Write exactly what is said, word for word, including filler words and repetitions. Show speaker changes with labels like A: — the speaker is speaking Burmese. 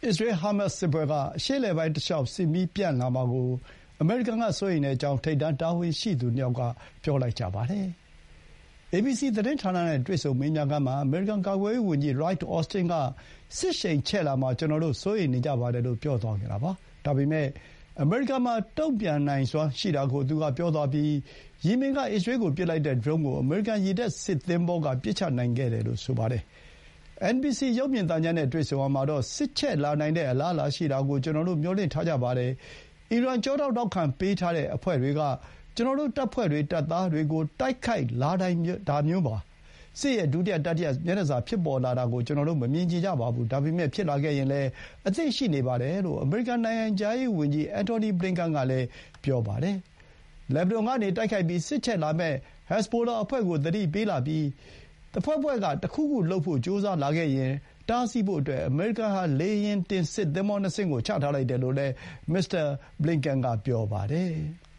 A: အစ္စရေး-ဟာမတ်စ်စစ်ပွဲကအရှေ့အလယ်ပိုင်းတလျှောက်စစ်မီးပြန့်လာမှာကိုအမေရိကန်ကစိုးရိမ်ကြောင်းထိပ်တန်းတာဝန်ရှိသူနှစ်ယောက်ကပြောလိုက်ကြပါတယ်။ အေဘီစီသတင်းဌာနနဲ့တွေ့ဆုံမေးမြန်းခန်းမှာအမေရိကန်ကာကွယ်ရေးဝန်ကြီး Lloyd Austin က စစ်ရှိန်ချဲ့လာမှာ ကျနော်တို့ စိုးရိမ်နေကြပါတယ်လို့ပြောသွားခဲ့တာပါ။ ဒါပေမဲ့အမေရိကန်မှာတုံ့ပြန်နိုင်စွမ်းရှိတာကိုသူကပြောသွားပြီး ယီမင်ကအစ္စရေးကိုပစ်လိုက်တဲ့ဒရုန်းကိုအမေရိကန်ရေတပ်စစ်သင်္ဘောကပစ်ချနိုင်ခဲ့တယ်လို့ဆိုပါတယ်။ အင်န်ဘီစီ ရုပ်မြင်သံကြားနဲ့တွေ့ဆုံရာမှာတော့ စစ်ချဲ့လာနိုင်တဲ့အလားအလာရှိတာကို ကျနော်တို့ မျှော်လင့်ထားကြပါတယ်။ အီရန်ကျောထောက်နောက်ခံပေးထားတဲ့အဖွဲ့တွေက ကျနော်တို့တပ်ဖွဲ့တွေ၊ တပ်သားတွေကို တိုက်ခိုက်လာနိုင်တာမျိုးပါ။ စစ်ရဲ့ဒုတိယတတိယမျက်နှာစာဖြစ်ပေါ်လာတာကို ကျနော်တို့ မမြင်ချင်ကြပါဘူး။ ဒါပေမဲ့ ဖြစ်လာခဲ့ရင်လည်း အသင့်ရှိနေပါတယ်လို့ အမေရိကန်နိုင်ငံခြားရေးဝန်ကြီး Antony Blinken ကလည်းပြောပါတယ်။ လက်ဘနွန်ကနေတိုက်ခိုက်ပြီးစစ်ချဲ့လာမယ့် ဟက်ဇ်ဘိုလာအဖွဲ့ကိုသတိပေးလာပြီး တဖွဲ့ဖွဲ့က တခုခုလုပ်ဖို့ကြိုးစားလာခဲ့ရင် တားဆီးဖို့အတွက် အမေရိကန်ဟာ လေယာဥ်တင်စစ်သင်္ဘောနှစ်စင်းကိုချထားလိုက်တယ်လို့လည်း မစ္စတာဘလင်ကန်ကပြောပါတယ်။